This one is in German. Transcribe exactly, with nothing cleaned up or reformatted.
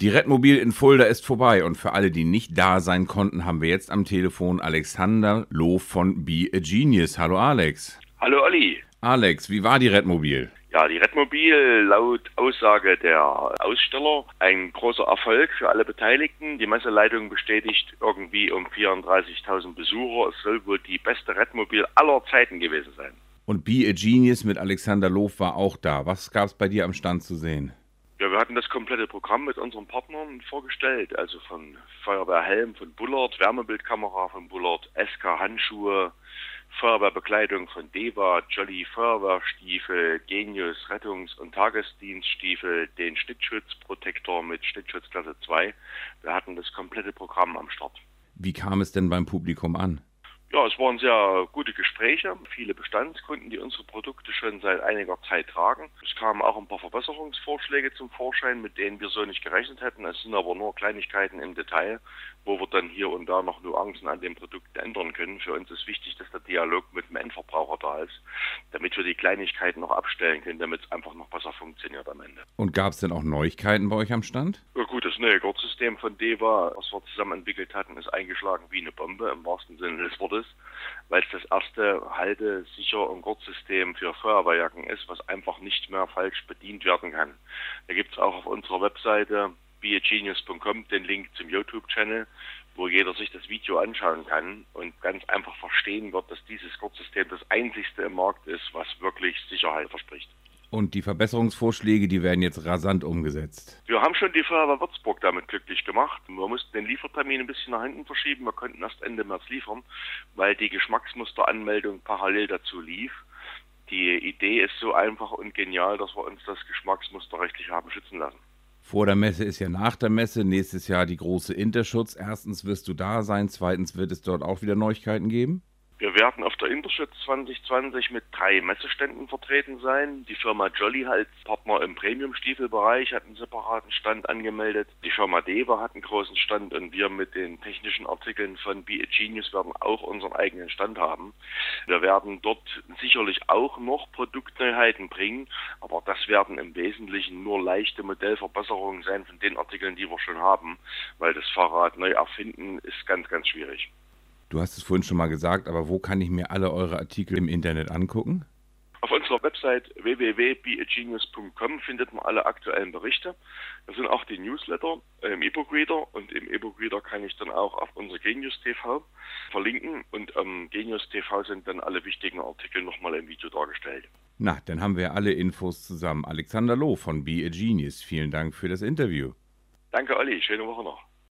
Die Redmobil in Fulda ist vorbei und für alle, die nicht da sein konnten, haben wir jetzt am Telefon Alexander Loh von Be a Genius. Hallo Alex. Hallo Olli. Alex, wie war die Redmobil? Ja, die Redmobil laut Aussage der Aussteller ein großer Erfolg für alle Beteiligten. Die Messeleitung bestätigt irgendwie um vierunddreißigtausend Besucher. Es soll wohl die beste Redmobil aller Zeiten gewesen sein. Und Be a Genius mit Alexander Loh war auch da. Was gab es bei dir am Stand zu sehen? Ja, wir hatten das komplette Programm mit unseren Partnern vorgestellt, also von Feuerwehrhelm von Bullard, Wärmebildkamera von Bullard, S K Handschuhe, Feuerwehrbekleidung von Deva, Jolly Feuerwehrstiefel, Genius Rettungs- und Tagesdienststiefel, den Schnittschutzprotektor mit Schnittschutzklasse zwei. Wir hatten das komplette Programm am Start. Wie kam es denn beim Publikum an? Ja, es waren sehr gute Gespräche, viele Bestandskunden, die unsere Produkte schon seit einiger Zeit tragen. Es kamen auch ein paar Verbesserungsvorschläge zum Vorschein, mit denen wir so nicht gerechnet hätten. Es sind aber nur Kleinigkeiten im Detail, wo wir dann hier und da noch Nuancen an den Produkten ändern können. Für uns ist wichtig, dass der Dialog mit dem Endverbraucher da ist, damit wir die Kleinigkeiten noch abstellen können, damit es einfach noch besser funktioniert am Ende. Und gab es denn auch Neuigkeiten bei euch am Stand? Ja gut, das neue Gurtsystem von Deva, was wir zusammen entwickelt hatten, ist eingeschlagen wie eine Bombe im wahrsten Sinne des Wortes, weil es das erste Halte-, Sicher- und Gurtsystem für Feuerwehrjacken ist, was einfach nicht mehr falsch bedient werden kann. Da gibt es auch auf unserer Webseite be a genius punkt com den Link zum YouTube-Channel, wo jeder sich das Video anschauen kann und ganz einfach verstehen wird, dass dieses Gurtsystem das einzigste im Markt ist, was wirklich Sicherheit verspricht. Und die Verbesserungsvorschläge, die werden jetzt rasant umgesetzt. Wir haben schon die Feuerwehr Würzburg damit glücklich gemacht. Wir mussten den Liefertermin ein bisschen nach hinten verschieben. Wir konnten erst Ende März liefern, weil die Geschmacksmusteranmeldung parallel dazu lief. Die Idee ist so einfach und genial, dass wir uns das Geschmacksmuster rechtlich haben schützen lassen. Vor der Messe ist ja nach der Messe. Nächstes Jahr die große Interschutz. Erstens wirst du da sein. Zweitens wird es dort auch wieder Neuigkeiten geben. Wir werden auf der Interschutz zwanzig zwanzig mit drei Messeständen vertreten sein. Die Firma Jolly als Partner im Premium-Stiefelbereich hat einen separaten Stand angemeldet. Die Firma Deva hat einen großen Stand und wir mit den technischen Artikeln von Be a Genius werden auch unseren eigenen Stand haben. Wir werden dort sicherlich auch noch Produktneuheiten bringen, aber das werden im Wesentlichen nur leichte Modellverbesserungen sein von den Artikeln, die wir schon haben, weil das Fahrrad neu erfinden ist ganz, ganz schwierig. Du hast es vorhin schon mal gesagt, aber wo kann ich mir alle eure Artikel im Internet angucken? Auf unserer Website w w w punkt be a genius punkt com findet man alle aktuellen Berichte. Da sind auch die Newsletter im E-Book-Reader und im E-Book-Reader kann ich dann auch auf unsere Genius T V verlinken und am Genius T V sind dann alle wichtigen Artikel nochmal im Video dargestellt. Na, dann haben wir alle Infos zusammen. Alexander Loh von Be a Genius, vielen Dank für das Interview. Danke Olli, schöne Woche noch.